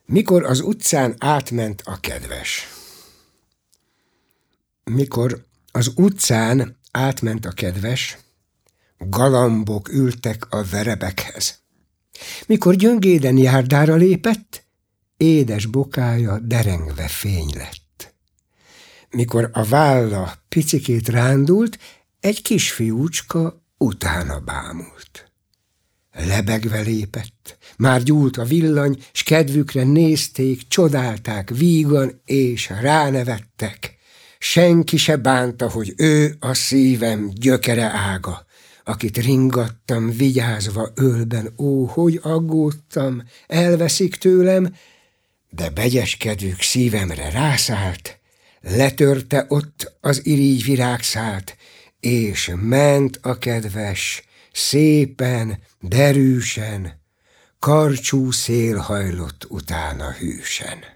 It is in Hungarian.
Mikor az utcán átment a kedves. Mikor az utcán átment a kedves, galambok ültek a verebekhez. Mikor gyöngéden járdára lépett, édes bokája derengve fény lett. Mikor a válla picikét rándult, egy kisfiúcska utána bámult. Lebegve lépett, már gyúlt a villany, s kedvükre nézték, csodálták vígan, és ránevettek. Senki se bánta, hogy ő a szívem gyökere ága, akit ringattam vigyázva ölben, ó, hogy aggódtam, elveszik tőlem, de begyeskedők szívemre rászállt, letörte ott az irigy virágszált, és ment a kedves, szépen, derűsen, karcsú szél hajlott utána hűsen.